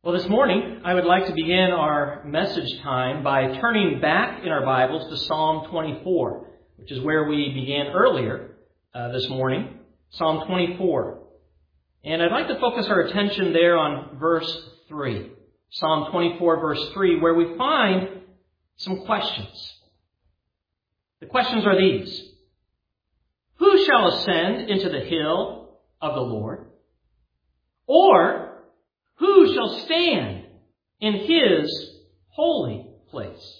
Well, this morning, I would like to begin our message time by turning back in our Bibles to Psalm 24, which is where we began earlier this morning, Psalm 24. And I'd like to focus our attention there on verse 3, Psalm 24, verse 3, where we find some questions. The questions are these: Who shall ascend into the hill of the Lord? Or who shall stand in His holy place?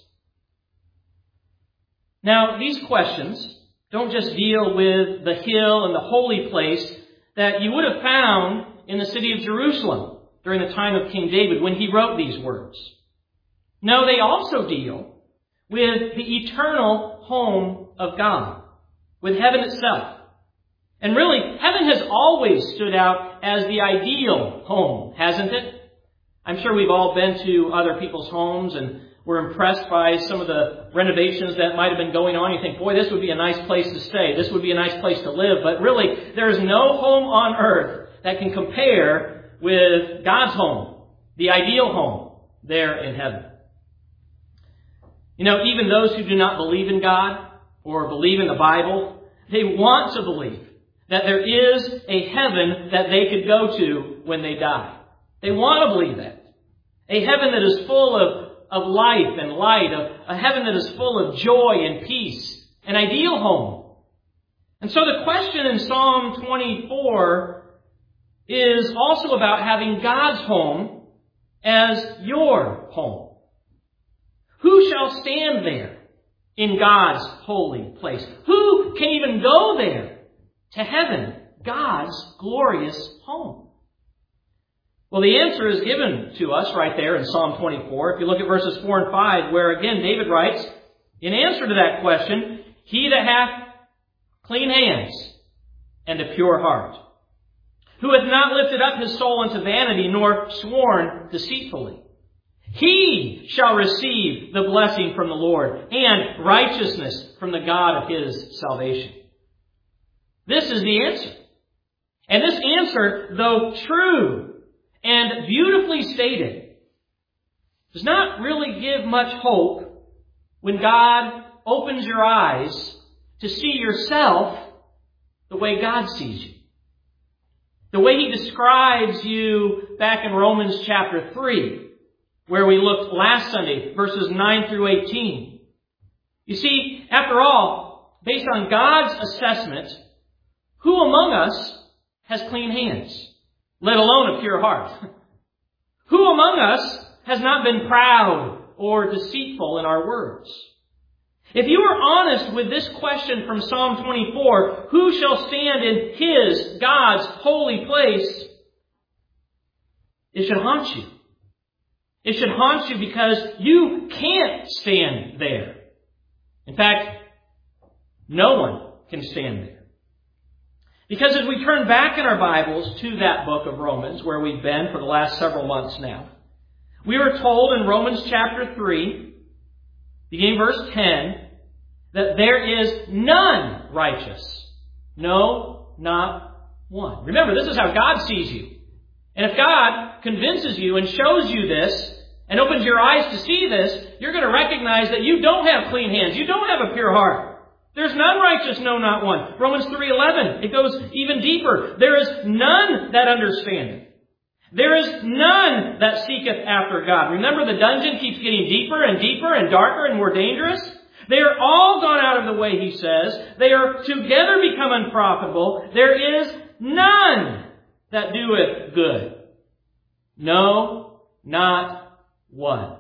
Now, these questions don't just deal with the hill and the holy place that you would have found in the city of Jerusalem during the time of King David when he wrote these words. No, they also deal with the eternal home of God, with heaven itself. And really, heaven has always stood out as the ideal home, hasn't it? I'm sure we've all been to other people's homes and were impressed by some of the renovations that might have been going on. You think, boy, this would be a nice place to stay. This would be a nice place to live. But really, there is no home on earth that can compare with God's home, the ideal home there in heaven. You know, even those who do not believe in God or believe in the Bible, they want to believe that there is a heaven that they could go to when they die. They want to believe that. A heaven that is full of life and light, a heaven that is full of joy and peace, an ideal home. And so the question in Psalm 24 is also about having God's home as your home. Who shall stand there in God's holy place? Who can even go there to heaven, God's glorious home? Well, the answer is given to us right there in Psalm 24. If you look at verses 4 and 5, where again David writes, in answer to that question, he that hath clean hands and a pure heart, who hath not lifted up his soul unto vanity, nor sworn deceitfully, he shall receive the blessing from the Lord and righteousness from the God of his salvation. This is the answer. And this answer, though true and beautifully stated, does not really give much hope when God opens your eyes to see yourself the way God sees you. The way He describes you back in Romans chapter 3, where we looked last Sunday, verses 9 through 18. You see, after all, based on God's assessment, who among us has clean hands, let alone a pure heart? Who among us has not been proud or deceitful in our words? If you are honest with this question from Psalm 24, who shall stand in His, God's holy place? It should haunt you. It should haunt you because you can't stand there. In fact, no one can stand there. Because as we turn back in our Bibles to that book of Romans, where we've been for the last several months now, we were told in Romans chapter 3, beginning verse 10, that there is none righteous. No, not one. Remember, this is how God sees you. And if God convinces you and shows you this, and opens your eyes to see this, you're going to recognize that you don't have clean hands. You don't have a pure heart. There's none righteous, no, not one. Romans 3:11, it goes even deeper. There is none that understandeth. There is none that seeketh after God. Remember, the dungeon keeps getting deeper and deeper and darker and more dangerous. They are all gone out of the way, he says. They are together become unprofitable. There is none that doeth good. No, not one.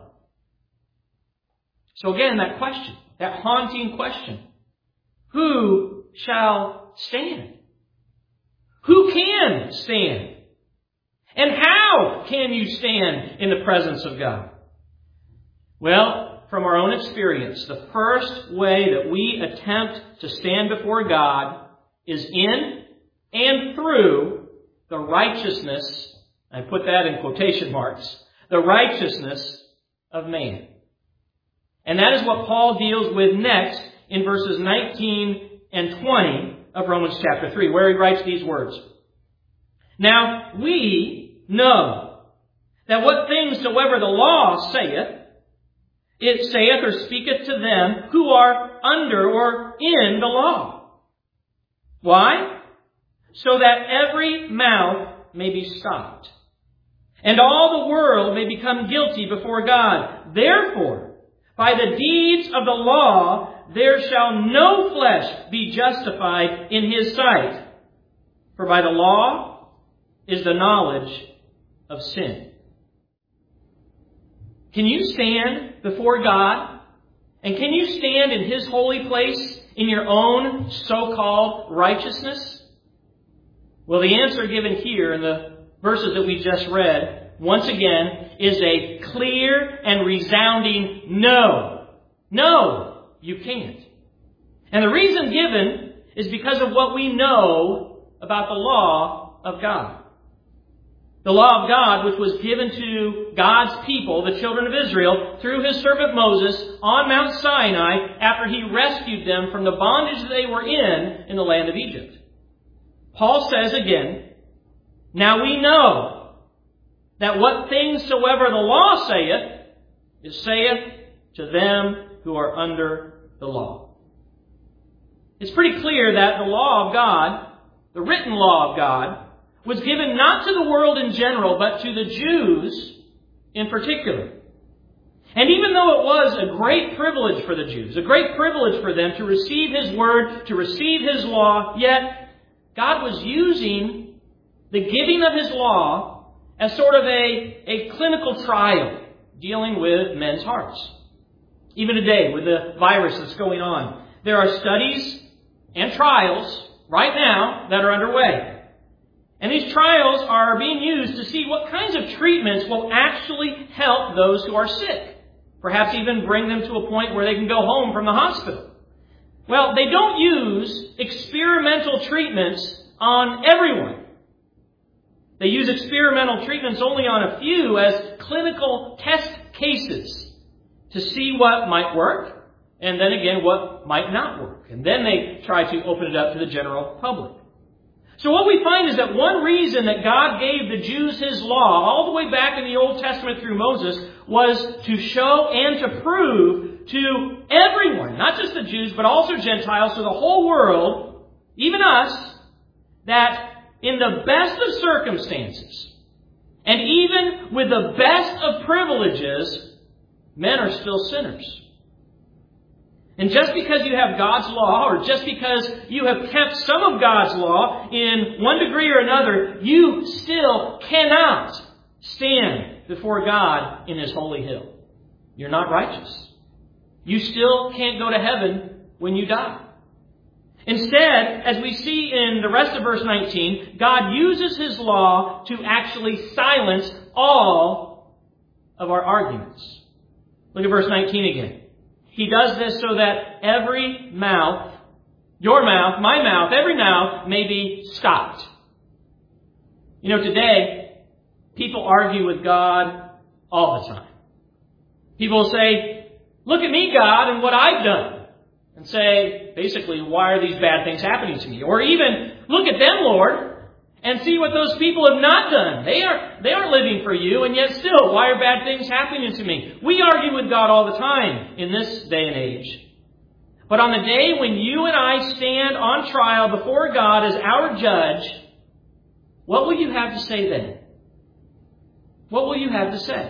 So again, that question, that haunting question. Who shall stand? Who can stand? And how can you stand in the presence of God? Well, from our own experience, the first way that we attempt to stand before God is in and through the righteousness, I put that in quotation marks, the righteousness of man. And that is what Paul deals with next in verses 19 and 20 of Romans chapter 3, where he writes these words. Now we know that what things soever the law saith, it saith or speaketh to them who are under or in the law. Why? So that every mouth may be stopped, and all the world may become guilty before God. Therefore, by the deeds of the law, there shall no flesh be justified in his sight. For by the law is the knowledge of sin. Can you stand before God? And can you stand in His holy place in your own so-called righteousness? Well, the answer given here in the verses that we just read, once again, is a clear and resounding no. No, you can't. And the reason given is because of what we know about the law of God. The law of God, which was given to God's people, the children of Israel, through His servant Moses on Mount Sinai after He rescued them from the bondage they were in the land of Egypt. Paul says again, now we know that what things soever the law saith, it saith to them who are under the law. It's pretty clear that the law of God, the written law of God, was given not to the world in general, but to the Jews in particular. And even though it was a great privilege for the Jews, a great privilege for them to receive His word, to receive His law, yet God was using the giving of His law as sort of a clinical trial dealing with men's hearts. Even today, with the virus that's going on, there are studies and trials right now that are underway. And these trials are being used to see what kinds of treatments will actually help those who are sick. Perhaps even bring them to a point where they can go home from the hospital. Well, they don't use experimental treatments on everyone. They use experimental treatments only on a few as clinical test cases to see what might work, and then again what might not work. And then they try to open it up to the general public. So what we find is that one reason that God gave the Jews His law all the way back in the Old Testament through Moses was to show and to prove to everyone, not just the Jews, but also Gentiles, to the whole world, even us, that in the best of circumstances, and even with the best of privileges, men are still sinners. And just because you have God's law, or just because you have kept some of God's law in one degree or another, you still cannot stand before God in His holy hill. You're not righteous. You still can't go to heaven when you die. Instead, as we see in the rest of verse 19, God uses His law to actually silence all of our arguments. Look at verse 19 again. He does this so that every mouth, your mouth, my mouth, every mouth may be stopped. You know, today, people argue with God all the time. People say, look at me, God, and what I've done. And say, basically, why are these bad things happening to me? Or even, look at them, Lord, and see what those people have not done. They aren't living for you, and yet still, why are bad things happening to me? We argue with God all the time in this day and age. But on the day when you and I stand on trial before God as our judge, what will you have to say then? What will you have to say?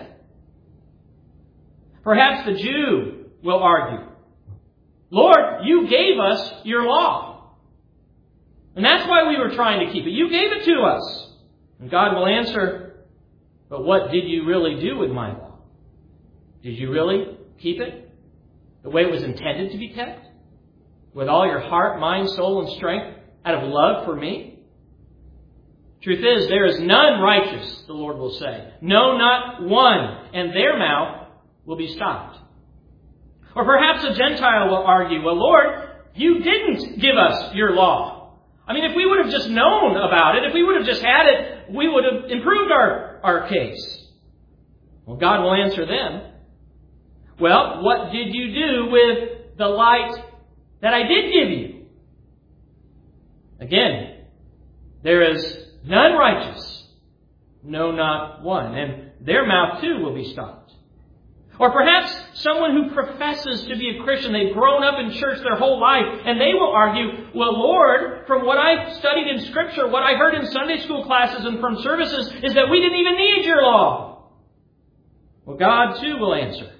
Perhaps the Jew will argue, Lord, you gave us your law. And that's why we were trying to keep it. You gave it to us. And God will answer, but what did you really do with my law? Did you really keep it the way it was intended to be kept? With all your heart, mind, soul, and strength out of love for me? Truth is, there is none righteous, the Lord will say. No, not one. And their mouth will be stopped. Or perhaps a Gentile will argue, well, Lord, you didn't give us your law. I mean, if we would have just known about it, if we would have just had it, we would have improved our case. Well, God will answer them. Well, what did you do with the light that I did give you? Again, there is none righteous, no, not one. And their mouth too will be stopped. Or perhaps someone who professes to be a Christian, they've grown up in church their whole life, and they will argue, well, Lord, from what I studied in Scripture, what I heard in Sunday school classes and from services, is that we didn't even need your law. Well, God too will answer.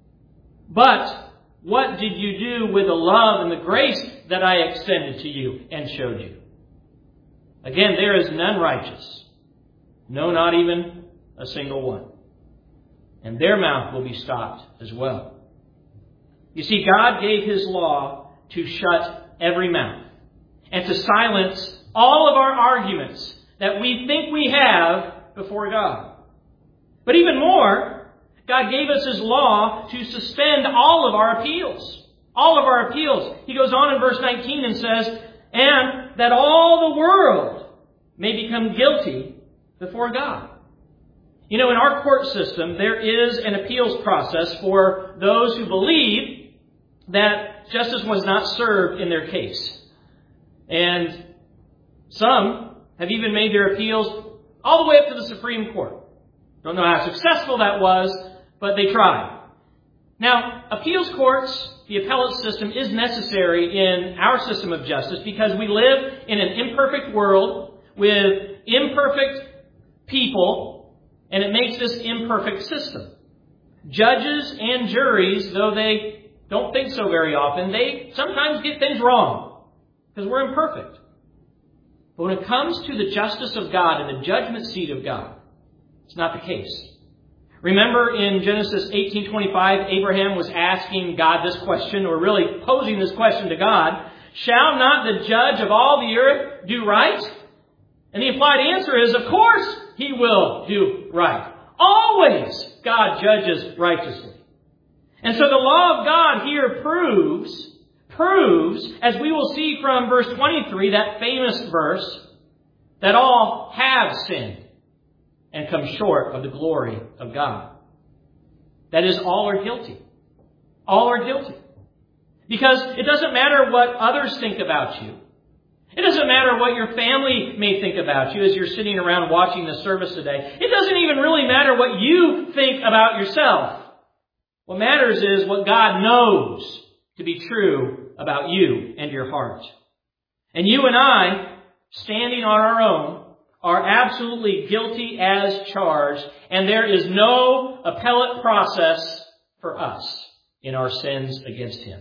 But what did you do with the love and the grace that I extended to you and showed you? Again, there is none righteous. No, not even a single one. And their mouth will be stopped as well. You see, God gave His law to shut every mouth and to silence all of our arguments that we think we have before God. But even more, God gave us His law to suspend all of our appeals. All of our appeals. He goes on in verse 19 and says, and that all the world may become guilty before God. You know, in our court system, there is an appeals process for those who believe that justice was not served in their case. And some have even made their appeals all the way up to the Supreme Court. Don't know how successful that was, but they tried. Now, appeals courts, the appellate system, is necessary in our system of justice because we live in an imperfect world with imperfect people, and it makes this imperfect system. Judges and juries, though they don't think so very often, they sometimes get things wrong because we're imperfect. But when it comes to the justice of God and the judgment seat of God, it's not the case. Remember in Genesis 18:25, Abraham was asking God this question, or really posing this question to God, shall not the judge of all the earth do right? And the implied answer is, of course, He will do right. Always God judges righteously. And so the law of God here proves, as we will see from verse 23, that famous verse, that all have sinned and come short of the glory of God. That is, all are guilty. All are guilty. Because it doesn't matter what others think about you. It doesn't matter what your family may think about you as you're sitting around watching the service today. It doesn't even really matter what you think about yourself. What matters is what God knows to be true about you and your heart. And you and I, standing on our own, are absolutely guilty as charged, and there is no appellate process for us in our sins against Him.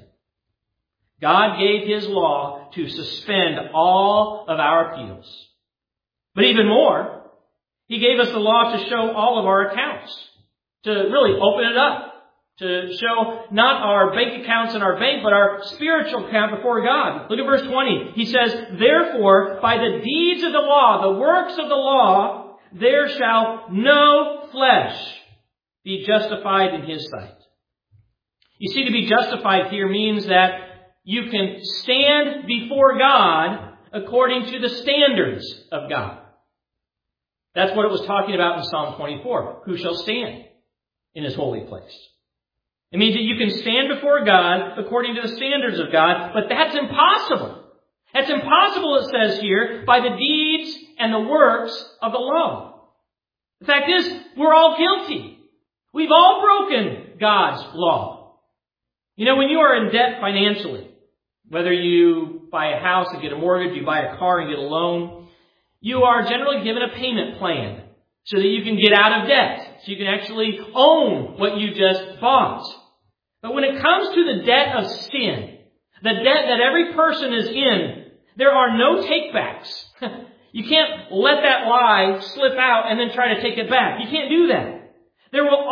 God gave His law to suspend all of our appeals. But even more, He gave us the law to show all of our accounts, to really open it up, to show not our bank accounts in our bank, but our spiritual account before God. Look at verse 20. He says, therefore, by the deeds of the law, the works of the law, there shall no flesh be justified in His sight. You see, to be justified here means that you can stand before God according to the standards of God. That's what it was talking about in Psalm 24. Who shall stand in His holy place? It means that you can stand before God according to the standards of God, but that's impossible. That's impossible, it says here, by the deeds and the works of the law. The fact is, we're all guilty. We've all broken God's law. You know, when you are in debt financially, whether you buy a house and get a mortgage, you buy a car and get a loan, you are generally given a payment plan so that you can get out of debt, so you can actually own what you just bought. But when it comes to the debt of sin, the debt that every person is in, there are no takebacks. You can't let that lie slip out and then try to take it back. You can't do that. There will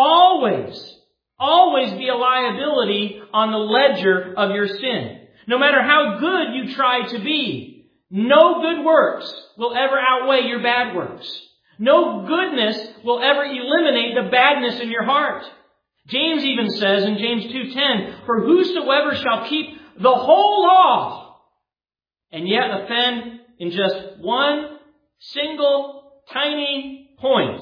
always be a liability on the ledger of your sin. No matter how good you try to be, no good works will ever outweigh your bad works. No goodness will ever eliminate the badness in your heart. James even says in James 2:10, for whosoever shall keep the whole law and yet offend in just one single tiny point,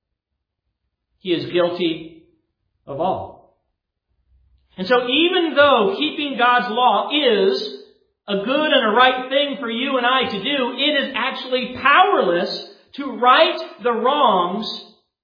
he is guilty of all. And so even though keeping God's law is a good and a right thing for you and I to do, it is actually powerless to right the wrongs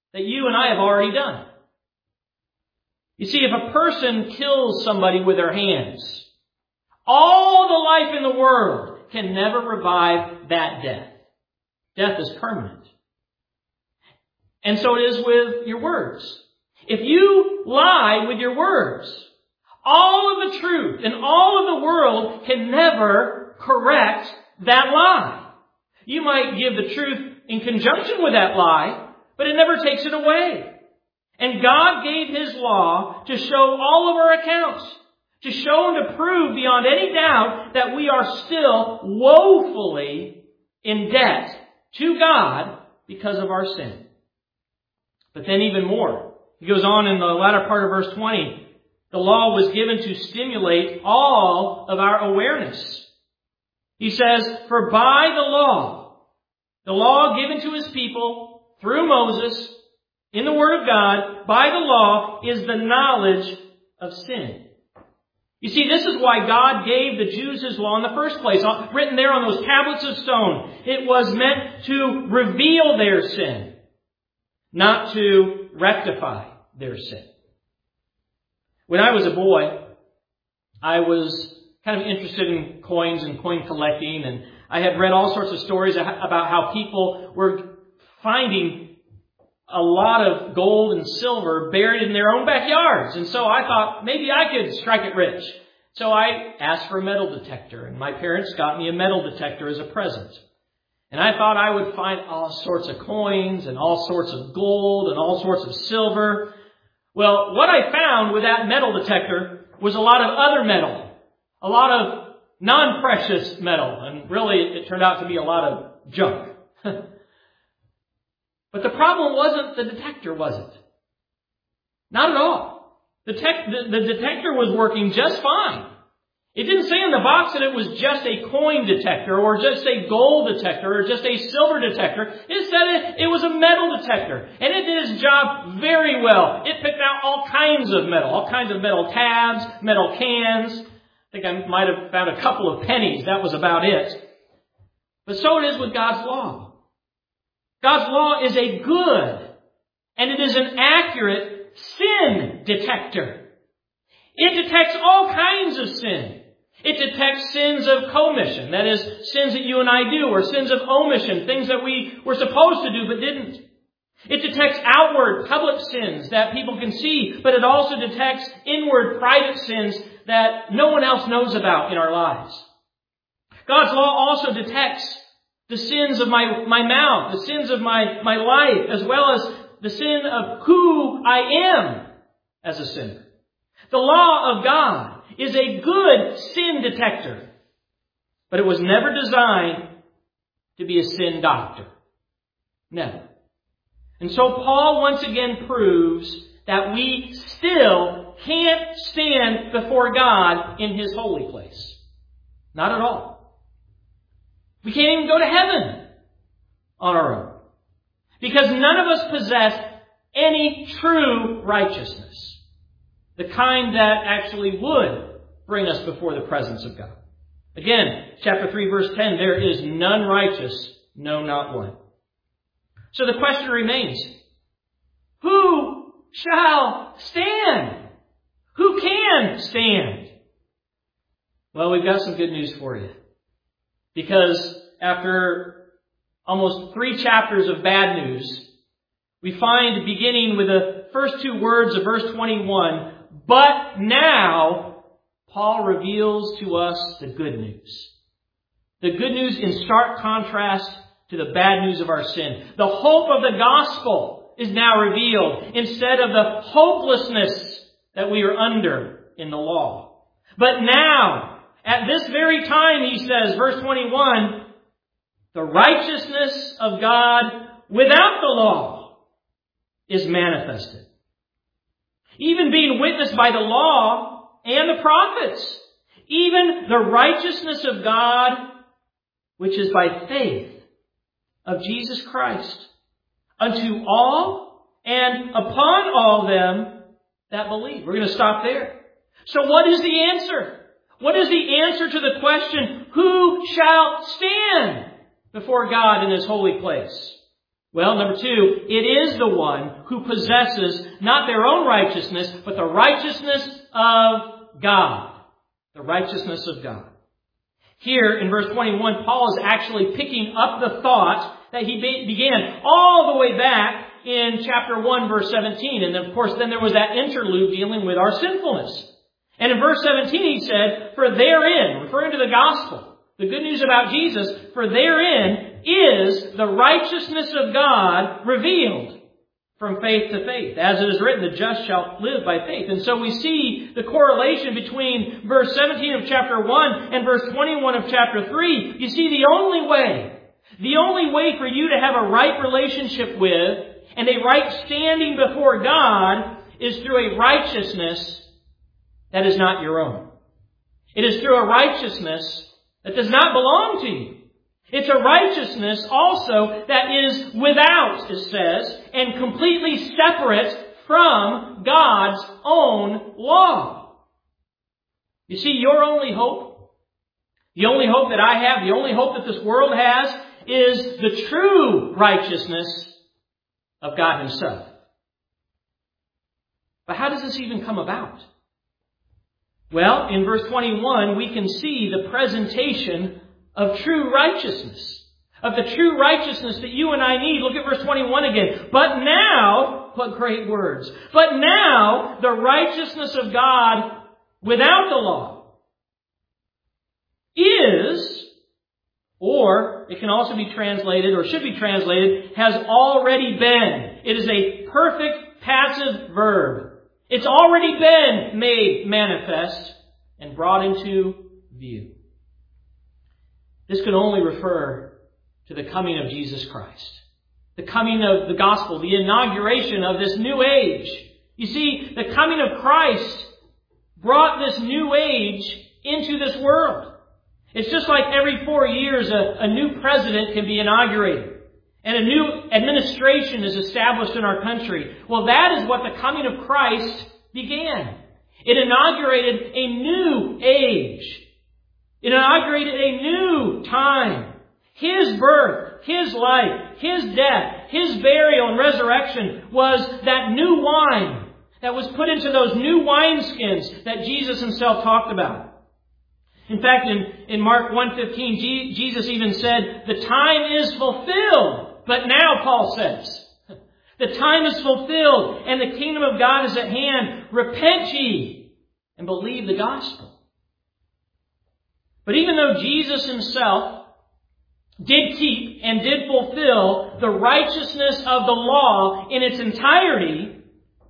that you and I have already done. You see, if a person kills somebody with their hands, all the life in the world can never revive that death. Death is permanent. And so it is with your words. If you lie with your words, all of the truth and all of the world can never correct that lie. You might give the truth in conjunction with that lie, but it never takes it away. And God gave His law to show all of our accounts, to show and to prove beyond any doubt that we are still woefully in debt to God because of our sin. But then even more. He goes on in the latter part of verse 20. The law was given to stimulate all of our awareness. He says, for by the law given to His people through Moses in the Word of God, by the law is the knowledge of sin. You see, this is why God gave the Jews His law in the first place, written there on those tablets of stone. It was meant to reveal their sin, not to rectify their sin. When I was a boy, I was kind of interested in coins and coin collecting, and I had read all sorts of stories about how people were finding a lot of gold and silver buried in their own backyards. And so I thought maybe I could strike it rich. So I asked for a metal detector, and my parents got me a metal detector as a present. And I thought I would find all sorts of coins and all sorts of gold and all sorts of silver. Well, what I found with that metal detector was a lot of other metal, a lot of non-precious metal, and really it turned out to be a lot of junk. But the problem wasn't the detector, was it? Not at all. The detector was working just fine. It didn't say in the box that it was just a coin detector or just a gold detector or just a silver detector. It said it was a metal detector. And it did its job very well. It picked out all kinds of metal tabs, metal cans. I think I might have found a couple of pennies. That was about it. But so it is with God's law. God's law is a good and it is an accurate sin detector. It detects all kinds of sin. It detects sins of commission, that is, sins that you and I do, or sins of omission, things that we were supposed to do but didn't. It detects outward, public sins that people can see, but it also detects inward, private sins that no one else knows about in our lives. God's law also detects the sins of my mouth, the sins of my life, as well as the sin of who I am as a sinner. The law of God is a good sin detector, but it was never designed to be a sin doctor. Never. And so Paul once again proves that we still can't stand before God in His holy place. Not at all. We can't even go to heaven on our own. Because none of us possess any true righteousness. The kind that actually would bring us before the presence of God. Again, chapter 3, verse 10, there is none righteous, no, not one. So the question remains, who shall stand? Who can stand? Well, we've got some good news for you. Because after almost 3 chapters of bad news, we find, beginning with the first 2 words of verse 21, but now Paul reveals to us the good news. The good news in stark contrast to the bad news of our sin. The hope of the gospel is now revealed instead of the hopelessness that we are under in the law. But now, at this very time, he says, verse 21, the righteousness of God without the law is manifested. Even being witnessed by the law and the prophets. Even the righteousness of God, which is by faith of Jesus Christ, unto all and upon all them that believe. We're going to stop there. So what is the answer? What is the answer to the question, who shall stand before God in His holy place? Well, number 2, it is the one who possesses not their own righteousness, but the righteousness of God. The righteousness of God. Here in verse 21, Paul is actually picking up the thought that he began all the way back in chapter 1, verse 17. And of course, then there was that interlude dealing with our sinfulness. And in verse 17, he said, for therein, referring to the gospel, the good news about Jesus, for therein is the righteousness of God revealed from faith to faith. As it is written, the just shall live by faith. And so we see the correlation between verse 17 of chapter 1 and verse 21 of chapter 3. You see, the only way for you to have a right relationship with and a right standing before God is through a righteousness that is not your own. It is through a righteousness that does not belong to you. It's a righteousness also that is without, it says, and completely separate from God's own law. You see, your only hope, the only hope that I have, the only hope that this world has, is the true righteousness of God Himself. But how does this even come about? Well, in verse 21, we can see the presentation of true righteousness. Of the true righteousness that you and I need. Look at verse 21 again. But now, what great words. But now, the righteousness of God without the law is, or it can also be translated, or should be translated, has already been. It is a perfect passive verb. It's already been made manifest and brought into view. This could only refer to the coming of Jesus Christ. The coming of the gospel, the inauguration of this new age. You see, the coming of Christ brought this new age into this world. It's just like every 4 years a new president can be inaugurated. And a new administration is established in our country. Well, that is what the coming of Christ began. It inaugurated a new age. It inaugurated a new time. His birth, His life, His death, His burial and resurrection was that new wine that was put into those new wineskins that Jesus Himself talked about. In fact, in Mark 1:15, Jesus even said, the time is fulfilled. But now, Paul says, the time is fulfilled and the kingdom of God is at hand. Repent ye and believe the gospel. But even though Jesus Himself did keep and did fulfill the righteousness of the law in its entirety,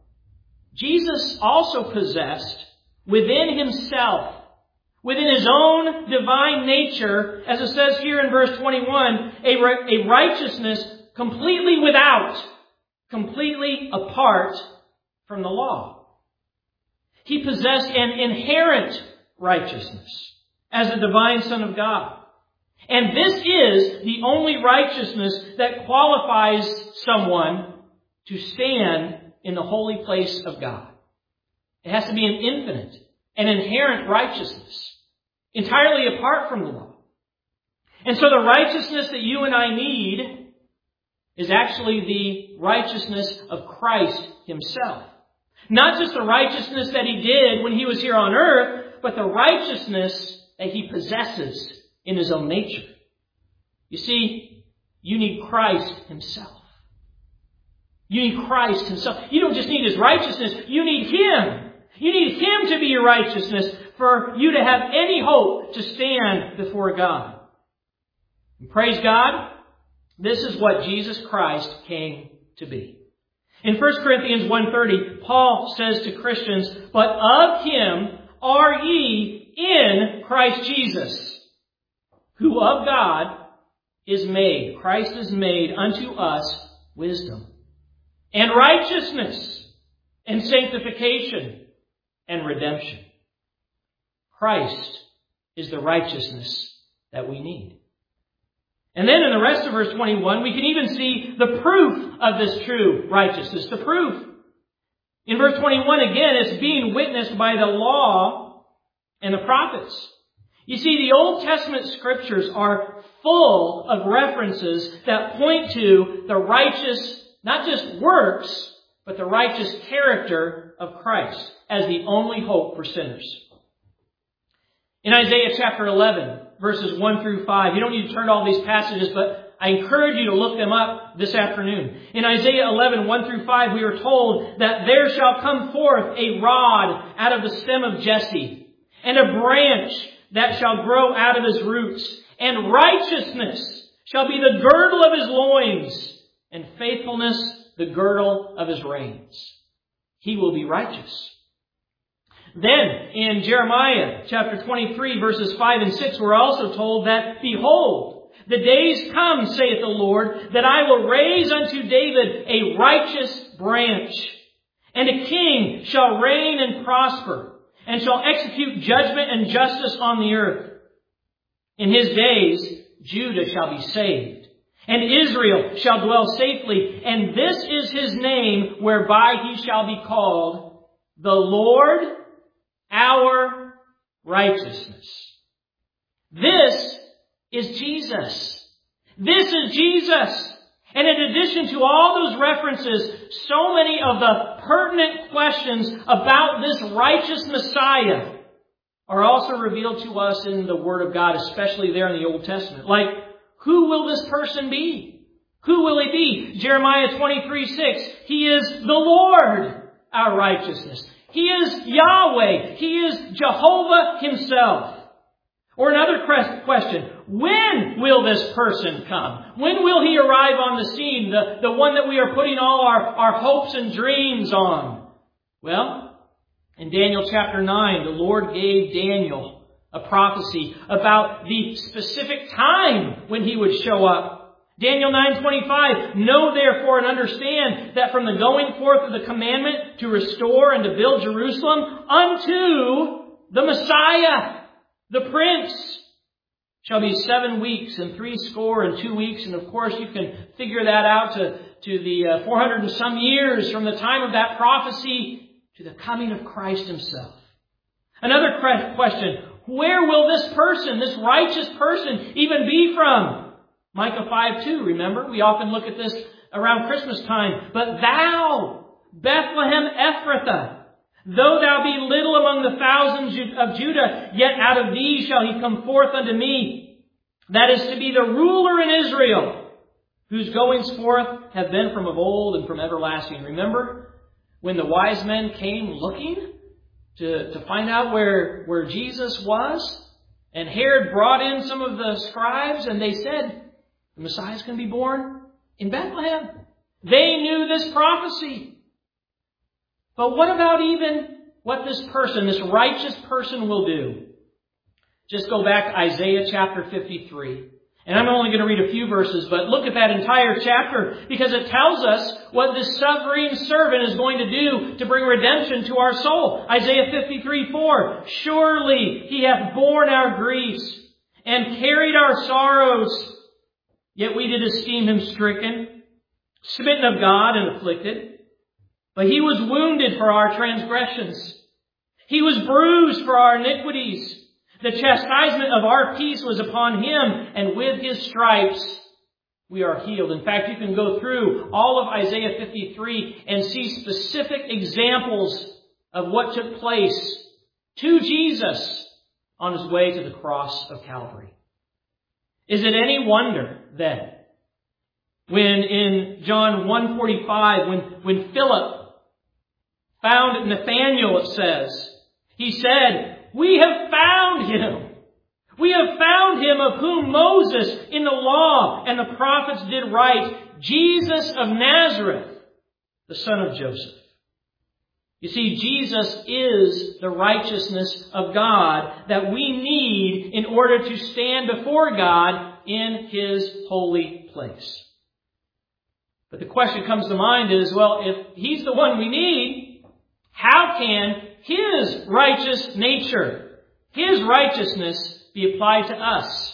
Jesus also possessed within Himself, within His own divine nature, as it says here in verse 21, a righteousness completely without, completely apart from the law. He possessed an inherent righteousness as the divine Son of God. And this is the only righteousness that qualifies someone to stand in the holy place of God. It has to be an infinite, an inherent righteousness, entirely apart from the law. And so the righteousness that you and I need is actually the righteousness of Christ Himself. Not just the righteousness that He did when He was here on earth, but the righteousness that He possesses in His own nature. You see, you need Christ Himself. You need Christ Himself. You don't just need His righteousness, you need Him. You need Him to be your righteousness for you to have any hope to stand before God. And praise God, this is what Jesus Christ came to be. In 1 Corinthians 1:30, Paul says to Christians, but of Him are ye in Christ Jesus, who of God is made. Christ is made unto us wisdom and righteousness and sanctification and redemption. Christ is the righteousness that we need. And then in the rest of verse 21, we can even see the proof of this true righteousness. The proof. In verse 21, again, it's being witnessed by the law and the prophets. You see, the Old Testament scriptures are full of references that point to the righteous, not just works, but the righteous character of Christ as the only hope for sinners. In Isaiah chapter 11, verses 1 through 5, you don't need to turn to all these passages, but I encourage you to look them up this afternoon. In Isaiah 11, 1 through 5, we are told that there shall come forth a rod out of the stem of Jesse, and a branch that shall grow out of his roots, and righteousness shall be the girdle of his loins, and faithfulness the girdle of his reins. He will be righteous. Then, in Jeremiah chapter 23, verses 5 and 6, we're also told that, behold, the days come, saith the Lord, that I will raise unto David a righteous branch, and a king shall reign and prosper, and shall execute judgment and justice on the earth. In his days, Judah shall be saved, and Israel shall dwell safely, and this is his name whereby he shall be called, the Lord our righteousness. This is Jesus. This is Jesus. And in addition to all those references, so many of the pertinent questions about this righteous Messiah are also revealed to us in the Word of God, especially there in the Old Testament. Like, who will this person be? Who will he be? Jeremiah 23:6. He is the Lord, our righteousness. He is Yahweh. He is Jehovah himself. Or another question. When will this person come? When will he arrive on the scene? The one that we are putting all our hopes and dreams on. Well, in Daniel chapter 9, the Lord gave Daniel a prophecy about the specific time when he would show up. Daniel 9:25, know therefore and understand that from the going forth of the commandment to restore and to build Jerusalem unto the Messiah, the Prince, shall be 7 weeks and 62 weeks. And of course you can figure that out to the 400 and some years from the time of that prophecy to the coming of Christ himself. Another question, where will this person, this righteous person, even be from? Micah 5:2, remember? We often look at this around Christmas time. But thou, Bethlehem Ephrathah, though thou be little among the thousands of Judah, yet out of thee shall he come forth unto me. That is to be the ruler in Israel, whose goings forth have been from of old and from everlasting. Remember when the wise men came looking to find out where Jesus was? And Herod brought in some of the scribes and they said, the Messiah is going to be born in Bethlehem. They knew this prophecy. But what about even what this person, this righteous person, will do? Just go back to Isaiah chapter 53. And I'm only going to read a few verses, but look at that entire chapter because it tells us what this suffering servant is going to do to bring redemption to our soul. Isaiah 53:4. Surely he hath borne our griefs and carried our sorrows. Yet we did esteem him stricken, smitten of God and afflicted. But he was wounded for our transgressions. He was bruised for our iniquities. The chastisement of our peace was upon him, and with his stripes we are healed. In fact, you can go through all of Isaiah 53 and see specific examples of what took place to Jesus on his way to the cross of Calvary. Is it any wonder, then, when in John 1:45, when Philip found Nathanael, it says, he said, we have found him. We have found him of whom Moses in the law and the prophets did write, Jesus of Nazareth, the son of Joseph. You see, Jesus is the righteousness of God that we need in order to stand before God in his holy place. But the question comes to mind is, well, if he's the one we need, how can his righteous nature, his righteousness, be applied to us?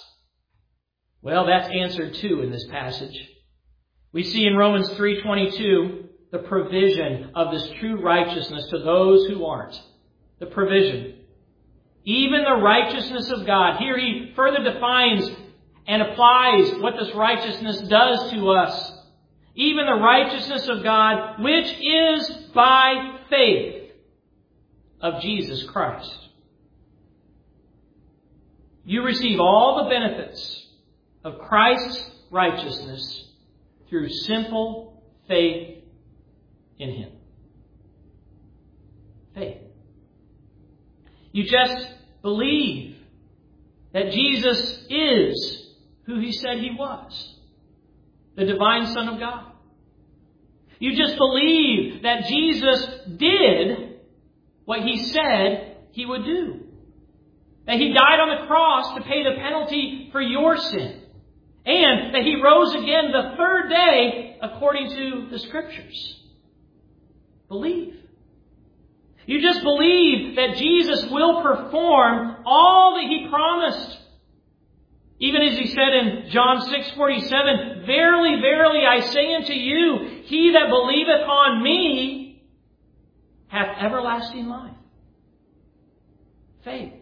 Well, that's answered too in this passage. We see in Romans 3:22 the provision of this true righteousness to those who aren't. The provision. Even the righteousness of God. Here he further defines and applies what this righteousness does to us. even the righteousness of God, which is by faith of Jesus Christ. You receive all the benefits of Christ's righteousness through simple faith in Him. Faith. You just believe that Jesus is who He said He was, the divine Son of God. You just believe that Jesus did what He said He would do. That He died on the cross to pay the penalty for your sin. And that He rose again the third day according to the Scriptures. Believe. You just believe that Jesus will perform all that He promised. Even as He said in John 6:47, "Verily, verily, I say unto you, he that believeth on me hath everlasting life." Faith.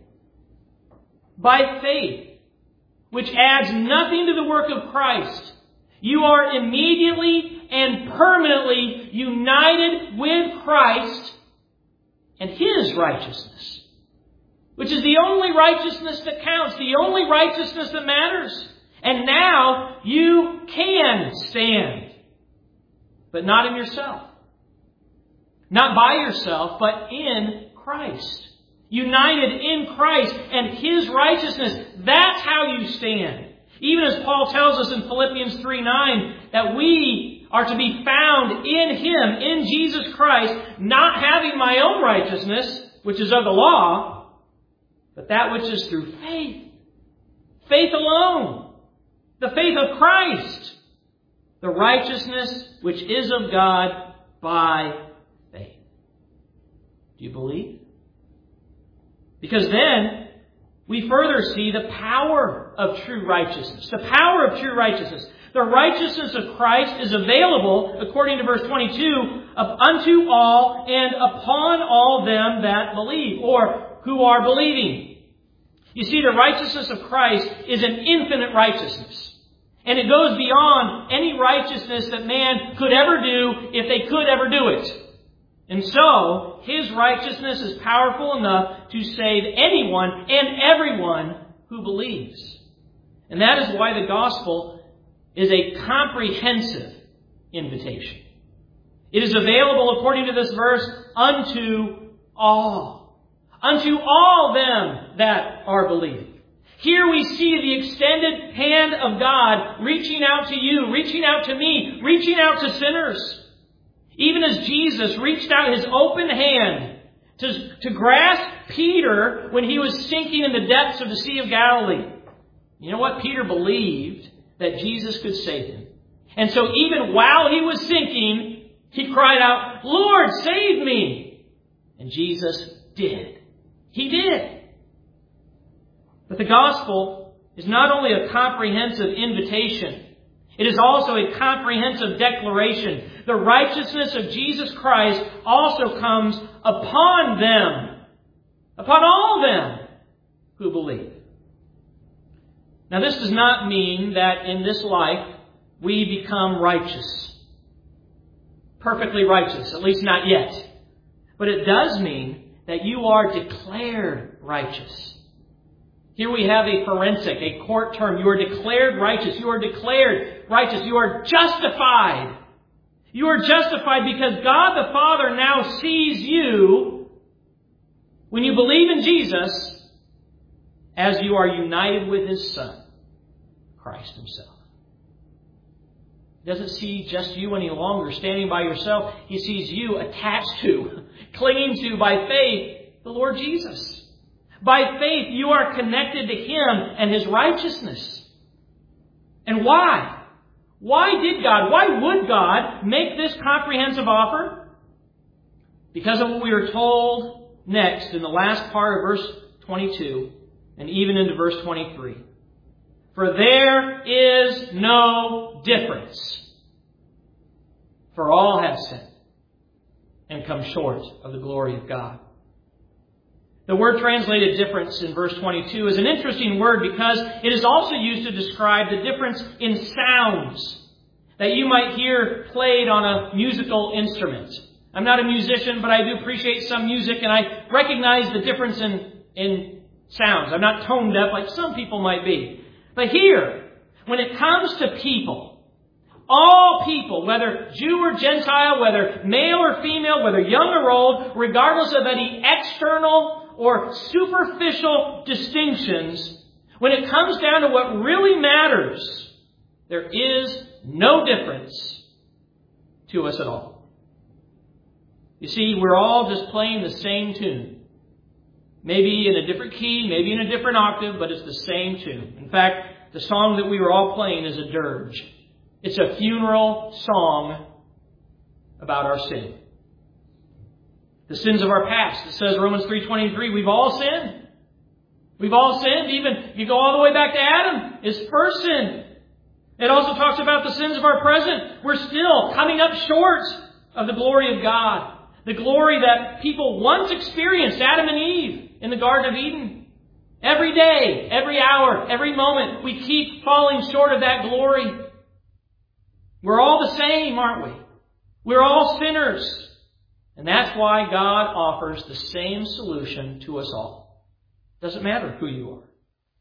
By faith, which adds nothing to the work of Christ, you are immediately and permanently united with Christ and His righteousness, which is the only righteousness that counts, the only righteousness that matters. And now you can stand, but not in yourself. Not by yourself, but in Christ. United in Christ and His righteousness. That's how you stand. Even as Paul tells us in Philippians 3:9, that we are to be found in Him, in Jesus Christ, not having my own righteousness, which is of the law, but that which is through faith. Faith alone. The faith of Christ. The righteousness which is of God by faith. Do you believe? Because then we further see the power of true righteousness. The power of true righteousness. The righteousness of Christ is available, according to verse 22, unto all and upon all them that believe, or who are believing. You see, the righteousness of Christ is an infinite righteousness. And it goes beyond any righteousness that man could ever do if they could ever do it. And so, His righteousness is powerful enough to save anyone and everyone who believes. And that is why the gospel is a comprehensive invitation. It is available, according to this verse, unto all. Unto all them that are believing. Here we see the extended hand of God reaching out to you, reaching out to me, reaching out to sinners. Even as Jesus reached out His open hand to grasp Peter when he was sinking in the depths of the Sea of Galilee. You know what? Peter believed that Jesus could save him. And so even while he was sinking, he cried out, "Lord, save me!" And Jesus did. He did. But the gospel is not only a comprehensive invitation, it is also a comprehensive declaration. The righteousness of Jesus Christ also comes upon them, upon all them who believe. Now, this does not mean that in this life we become righteous, perfectly righteous, at least not yet. But it does mean that you are declared righteous. Here we have a forensic, a court term. You are declared righteous. You are declared righteous. You are justified. You are justified because God the Father now sees you, when you believe in Jesus, as you are united with His Son, Christ Himself. He doesn't see just you any longer standing by yourself. He sees you attached to, clinging to, by faith, the Lord Jesus. By faith, you are connected to Him and His righteousness. And why? Why would God make this comprehensive offer? Because of what we are told next in the last part of verse 22 and even into verse 23. For there is no difference. For all have sinned and come short of the glory of God. The word translated difference in verse 22 is an interesting word because it is also used to describe the difference in sounds that you might hear played on a musical instrument. I'm not a musician, but I do appreciate some music, and I recognize the difference in sounds. I'm not tone deaf like some people might be. But here, when it comes to people, all people, whether Jew or Gentile, whether male or female, whether young or old, regardless of any external or superficial distinctions, when it comes down to what really matters, there is no difference to us at all. You see, we're all just playing the same tune. Maybe in a different key, maybe in a different octave, but it's the same tune. In fact, the song that we were all playing is a dirge. It's a funeral song about our sin. The sins of our past. It says Romans 3:23, we've all sinned. We've all sinned. Even if you go all the way back to Adam, his first sin. It also talks about the sins of our present. We're still coming up short of the glory of God. The glory that people once experienced, Adam and Eve, in the Garden of Eden. Every day, every hour, every moment, we keep falling short of that glory. We're all the same, aren't we? We're all sinners. And that's why God offers the same solution to us all. Doesn't matter who you are.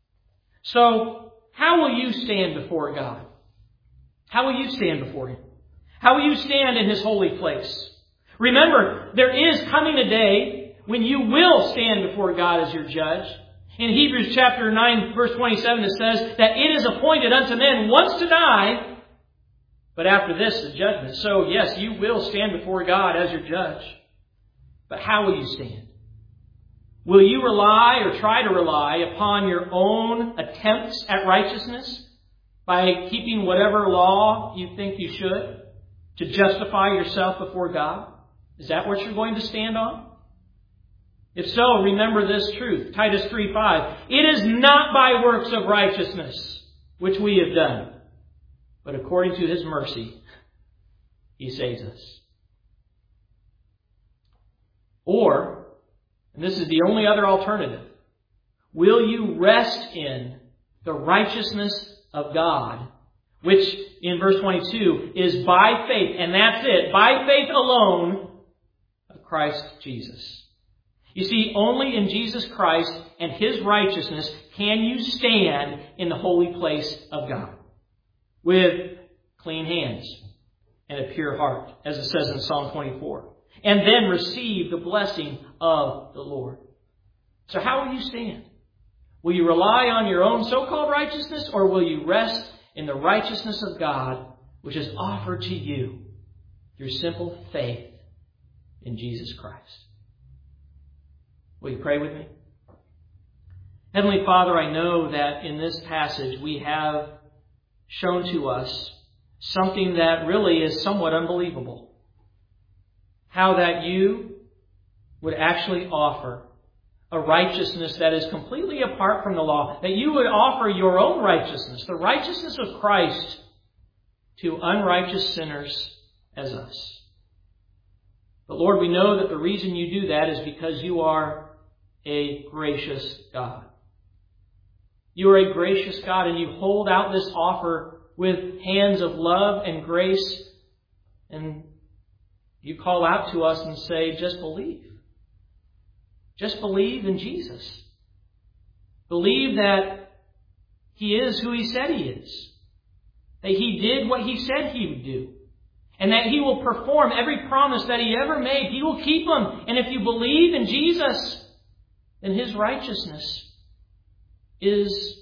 So, how will you stand before God? How will you stand before Him? How will you stand in His holy place? Remember, there is coming a day when you will stand before God as your judge. In Hebrews chapter 9, verse 27, it says that it is appointed unto men once to die, but after this, the judgment. So, yes, you will stand before God as your judge. But how will you stand? Will you rely or try to rely upon your own attempts at righteousness by keeping whatever law you think you should to justify yourself before God? Is that what you're going to stand on? If so, remember this truth. Titus 3:5. It is not by works of righteousness which we have done, but according to His mercy, He saves us. Or, and this is the only other alternative, will you rest in the righteousness of God, which in verse 22 is by faith, and that's it, by faith alone, of Christ Jesus. You see, only in Jesus Christ and His righteousness can you stand in the holy place of God with clean hands and a pure heart, as it says in Psalm 24, and then receive the blessing of the Lord. So how will you stand? Will you rely on your own so-called righteousness, or will you rest in the righteousness of God, which is offered to you through simple faith in Jesus Christ? Will you pray with me? Heavenly Father, I know that in this passage we have shown to us something that really is somewhat unbelievable. How that you would actually offer a righteousness that is completely apart from the law. That you would offer your own righteousness, the righteousness of Christ, to unrighteous sinners as us. But Lord, we know that the reason you do that is because you are a gracious God. You are a gracious God, and you hold out this offer with hands of love and grace, and you call out to us and say, just believe. Just believe in Jesus. Believe that He is who He said He is. That He did what He said He would do. And that He will perform every promise that He ever made. He will keep them. And if you believe in Jesus, then His righteousness is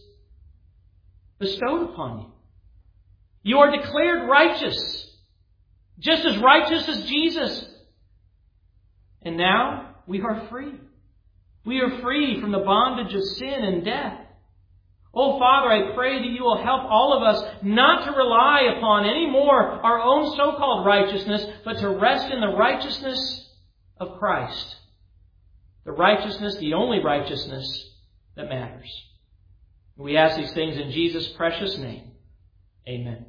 bestowed upon you. You are declared righteous. Just as righteous as Jesus. And now we are free. We are free from the bondage of sin and death. Oh, Father, I pray that you will help all of us not to rely upon any more our own so-called righteousness, but to rest in the righteousness of Christ. The righteousness, the only righteousness that matters. We ask these things in Jesus' precious name. Amen.